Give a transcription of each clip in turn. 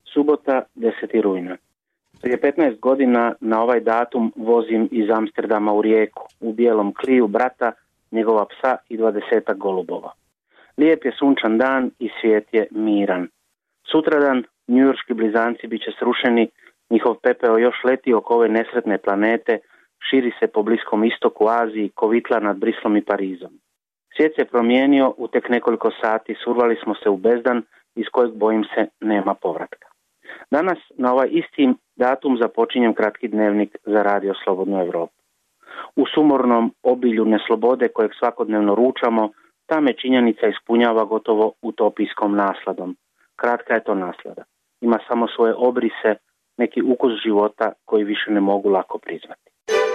Subota, 10. rujna. Prije 15 godina na ovaj datum vozim iz Amsterdama u Rijeku, u bijelom Cliu brata, njegova psa i 20 golubova. Lijep je sunčan dan i svijet je miran. Sutradan njujorški blizanci bit će srušeni, njihov pepeo još leti oko ove nesretne planete, širi se po Bliskom istoku, Aziji, kovitla nad Brislom i Parizom. Svijet se promijenio, u tek nekoliko sati survali smo se u bezdan iz kojeg, bojim se, nema povratka. Danas na ovaj isti datum započinjem kratki dnevnik za Radio Slobodnu Europu. U sumornom obilju neslobode kojeg svakodnevno ručamo, ta me činjenica ispunjava gotovo utopijskom nasladom. Kratka je to naslada. Ima samo svoje obrise, neki ukus života koji više ne mogu lako priznati.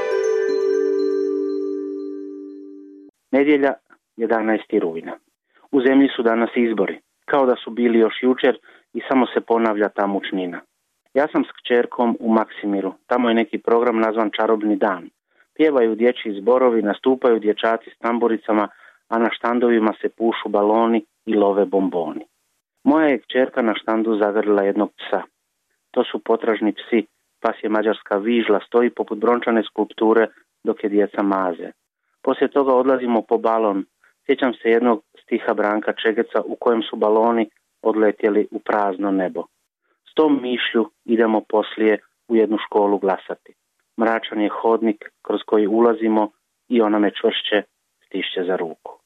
Nedjelja, 11. rujna. U zemlji su danas izbori, kao da su bili još jučer i samo se ponavlja ta mučnina. Ja sam s kćerkom u Maksimiru, tamo je neki program nazvan Čarobni dan. Pjevaju dječji zborovi, nastupaju dječaci s tamburicama, a na štandovima se pušu baloni i love bomboni. Moja je kćerka na štandu zagrlila jednog psa. To su potražni psi, pas je mađarska vižla, stoji poput brončane skulpture dok je djeca maze. Poslije toga odlazimo po balon. Sjećam se jednog stiha Branka Čegeca u kojem su baloni odletjeli u prazno nebo. S tom mišlju idemo poslije u jednu školu glasati. Mračan je hodnik kroz koji ulazimo i ona me čvršće stišće za ruku.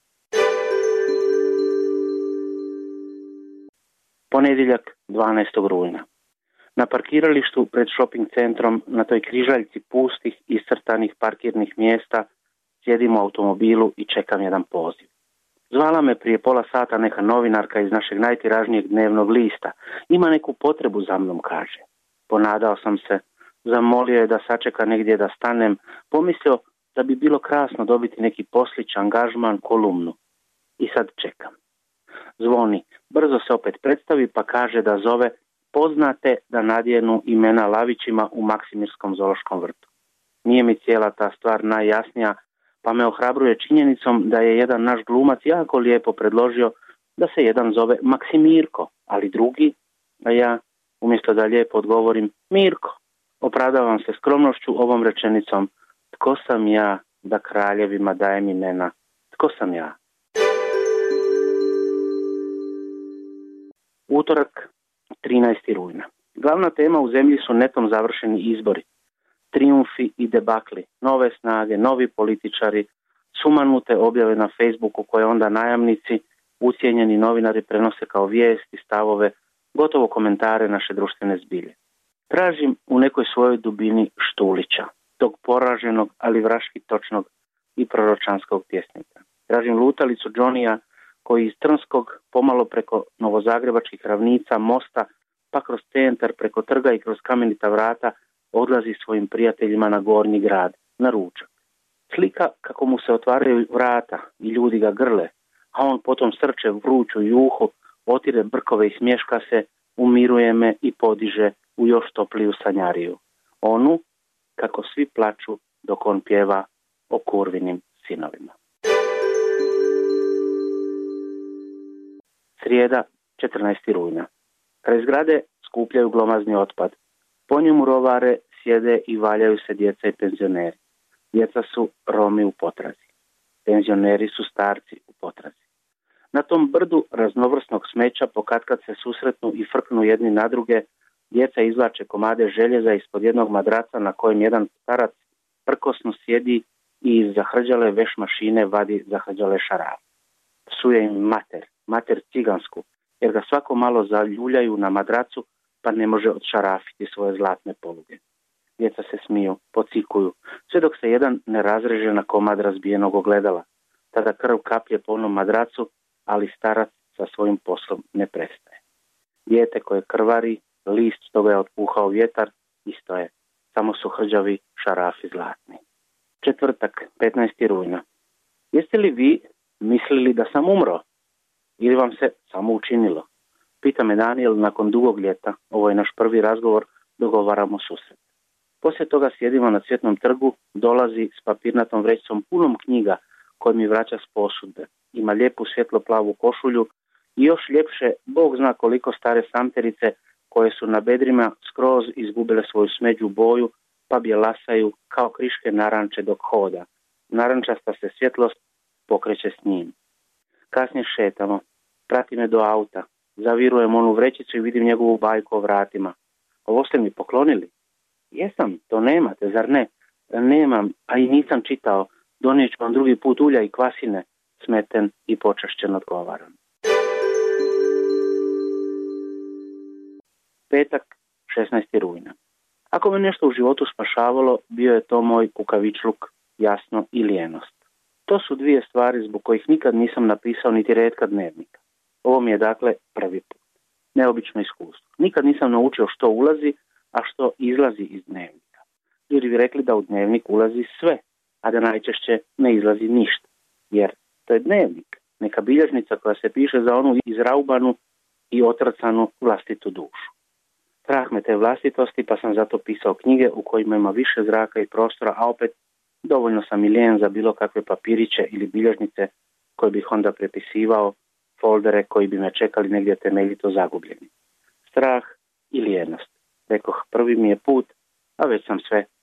Ponedjeljak, 12. rujna. Na parkiralištu pred shopping centrom, na toj križaljci pustih iscrtanih parkirnih mjesta, sjedim u automobilu i čekam jedan poziv. Zvala me prije pola sata neka novinarka iz našeg najtiražnijeg dnevnog lista. Ima neku potrebu za mnom, kaže. Ponadao sam se, zamolio je da sačeka negdje da stanem, pomislio da bi bilo krasno dobiti neki poslić, angažman, kolumnu. I sad čekam. Zvoni, brzo se opet predstavi pa kaže da zove poznate da nadjenu imena lavićima u Maksimirskom zoološkom vrtu. Nije mi cijela ta stvar najjasnija, pa me ohrabruje činjenicom da je jedan naš glumac jako lijepo predložio da se jedan zove Maksimirko, ali drugi, a ja umjesto da lijepo odgovorim Mirko. Opravdavam se skromnošću ovom rečenicom: tko sam ja da kraljevima dajem imena? Tko sam ja? Utorak, 13. rujna. Glavna tema u zemlji su netom završeni izbori. Trijumfi i debakli, nove snage, novi političari, sumanute objave na Facebooku koje onda najamnici, ucijenjeni novinari prenose kao vijesti, stavove, gotovo komentare naše društvene zbilje. Tražim u nekoj svojoj dubini Štulića, tog poraženog, ali vraški točnog i proročanskog pjesnika. Tražim lutalicu Johnnyja koji iz Trnskog, pomalo preko novozagrebačkih ravnica, mosta, pa kroz centar, preko trga i kroz kamenita vrata odlazi svojim prijateljima na Gornji grad, na ručak. Slika kako mu se otvaraju vrata i ljudi ga grle, a on potom srče vruću juhu, otire brkove i smješka se, umiruje me i podiže u još topliju sanjariju. Onu kako svi plaču dok on pjeva o kurvinim sinovima. Srijeda, 14. rujna. Kraj zgrade skupljaju glomazni otpad. Po njemu rovare, sjede i valjaju se djeca i penzioneri. Djeca su Romi u potrazi. Penzioneri su starci u potrazi. Na tom brdu raznovrsnog smeća pokatkad se susretnu i frknu jedni na druge, djeca izvlače komade željeza ispod jednog madraca na kojem jedan starac prkosno sjedi i iz zahrđale veš mašine vadi zahrđale šarafe. Psuje im mater cigansku, jer ga svako malo zaljuljaju na madracu pa ne može odšarafiti svoje zlatne poluge. Djeca se smiju, pocikuju, sve dok se jedan ne razreže na komad razbijenog ogledala. Tada krv kaplje po onom madracu, ali starac sa svojim poslom ne prestaje. Dijete koje krvari, list što ga je otpuhao vjetar, isto je, samo su hrđavi šarafi zlatni. Četvrtak, 15. rujna. Jeste li vi mislili da sam umro? Ili vam se samo učinilo? Pita me Daniel nakon dugog ljeta, ovo je naš prvi razgovor, dogovaramo susret. Poslije toga sjedimo na Cvjetnom trgu, dolazi s papirnatom vrećicom punom knjiga koji mi vraća s posudbe. Ima lijepu svjetlo plavu košulju i još ljepše, Bog zna koliko stare samterice koje su na bedrima skroz izgubile svoju smeđu boju, pa bjelasaju kao kriške naranče dok hoda. Narančasta se svjetlost pokreće s njim. Kasnije šetamo, prati me do auta, zavirujem onu vrećicu i vidim njegovu bajku o vratima. Ovo ste mi poklonili? Jesam, to nemate, zar ne? Nemam, a i nisam čitao. Donijet ću vam drugi put ulja i kvasine, smeten i počašćen odgovaram. Petak, 16. rujna. Ako me nešto u životu spašavalo, bio je to moj kukavičluk, jasno, i lijenost. To su dvije stvari zbog kojih nikad nisam napisao niti retka dnevnika. Ovo mi je dakle prvi put. Neobično iskustvo. Nikad nisam naučio što ulazi, a što izlazi iz dnevnika. Ljudi bi rekli da u dnevnik ulazi sve, a da najčešće ne izlazi ništa. Jer to je dnevnik, neka bilježnica koja se piše za onu izraubanu i otrcanu vlastitu dušu. Strah me te vlastitosti, pa sam zato pisao knjige u kojima ima više zraka i prostora, a opet dovoljno sam i lijen za bilo kakve papiriće ili bilježnice koje bih onda prepisivao, foldere koji bi me čekali negdje temeljito zagubljeni. Strah i lijenost. Rekoh, prvi mi je put, a već sam sve